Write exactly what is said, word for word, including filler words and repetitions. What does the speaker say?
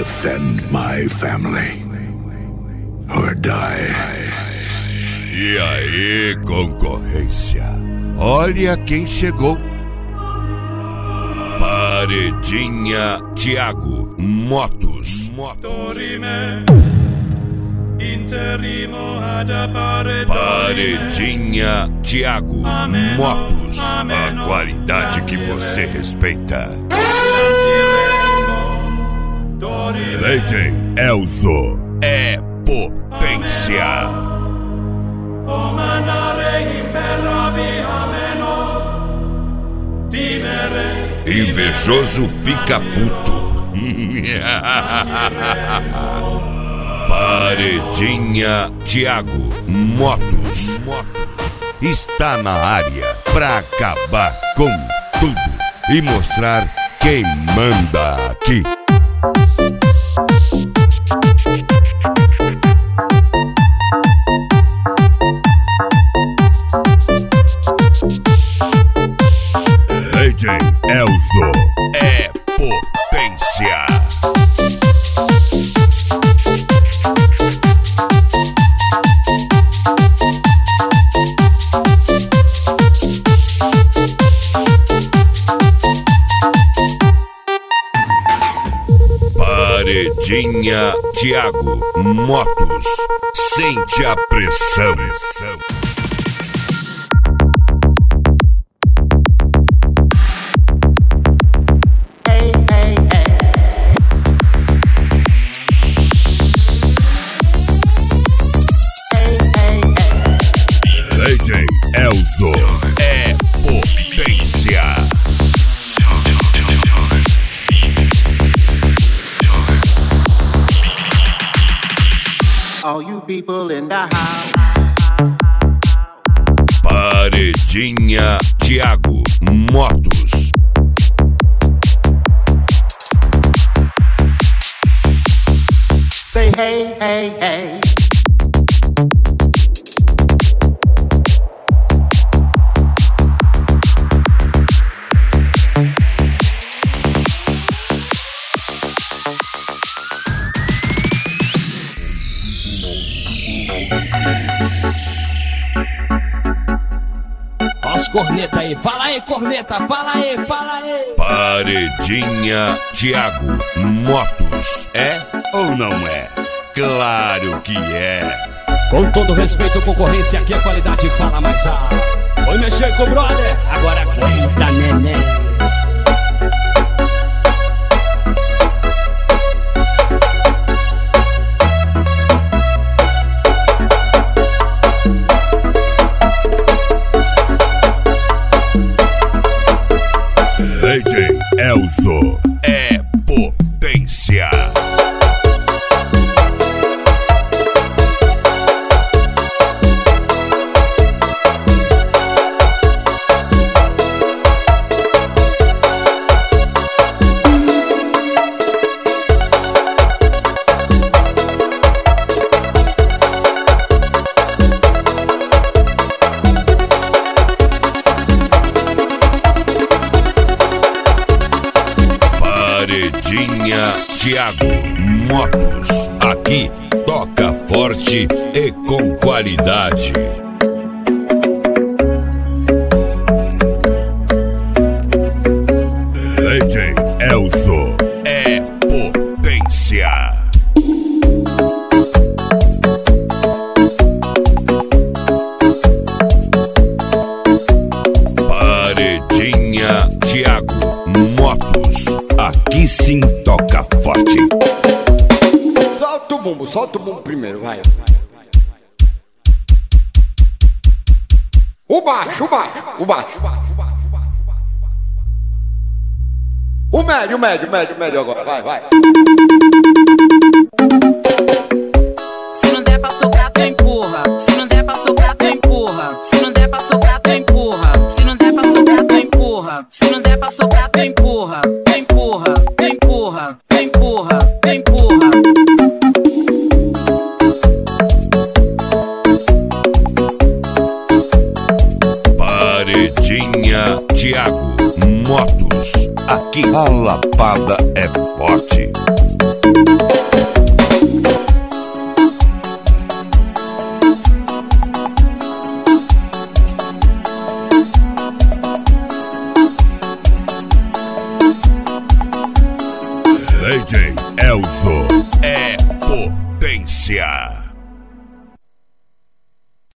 defend my family or die. E aí, concorrência? Olha quem chegou. Paredinha Thiago Motos. Paredinha Thiago Motos. A qualidade que você respeita. Lady Elzo é potência. Invejoso fica puto. Paredinha Thiago Motos está na área pra acabar com tudo e mostrar quem manda aqui. D J Elzo é potência. Paredinha Thiago Motos. Sente a pressão. D J Elzo é potência. All you people in the house. Paredinha Thiago Motos. Say hey, hey, hey. Os corneta aí, fala aí, corneta, fala aí, fala aí. Paredinha Thiago Motos. É ou não é? Claro que é. Com todo respeito, concorrência, aqui a qualidade fala mais alto. Foi mexer com o brother, agora aguenta, neném. D J Elzo é potência. Paredinha Thiago Motos. Aqui toca forte e com qualidade. D J Elzo é potência. Paredinha Thiago Motos. Aqui sim toca forte. Solta o bumbo, solta o bumbo primeiro, vai. O baixo, o baixo, o baixo. O médio, o médio, o médio, o médio agora, vai, vai. Se não der pra soprar, tu empurra. Se não der pra soprar, tu empurra. Se não der pra soprar, tu empurra. Se não der pra soprar, tu empurra. Se não der pra soprar, tu empurra. Tu empurra, tu empurra, tu empurra, tu empurra. Paredinha Thiago Motos. Aqui a lapada é forte. D J Elzo é potência.